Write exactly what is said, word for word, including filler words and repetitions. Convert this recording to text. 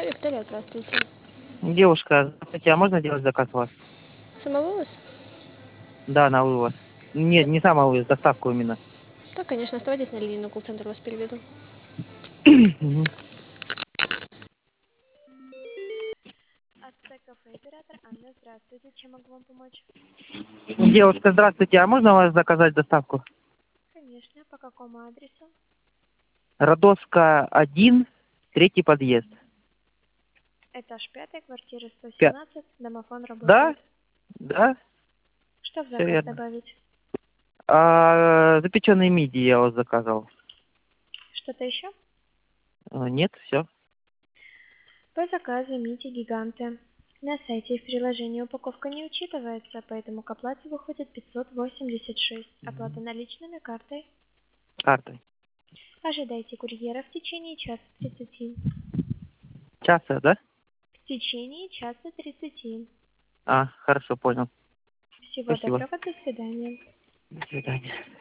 Виктория, здравствуйте. Девушка, здравствуйте, а можно делать заказ у вас? Самовывоз? Да, на вывоз. Нет, не самовывоз, доставку именно. Да, конечно, оставайтесь на линии, на колл-центр вас переведу. Мгм. АЦ кафе, оператор Анна, здравствуйте. Чем могу вам помочь? Девушка, здравствуйте, а можно у вас заказать доставку? Конечно. По какому адресу? Родовская, один, третий подъезд. Этаж пятый, квартира сто Пя- семнадцать. Домофон Да, работает. да, Что в все заказ верно. добавить? А, запеченные мидии я у вас заказывал. Что-то еще? А, нет, все. По заказу мити гиганты. На сайте и в приложении упаковка не учитывается, поэтому к оплате выходит пятьсот восемьдесят шесть. Оплата наличными, картой. Картой. Ожидайте курьера в течение часа тридцати. Часа, да? В течение часа тридцати. А, хорошо, понял. Всего Спасибо. доброго, до свидания. До свидания.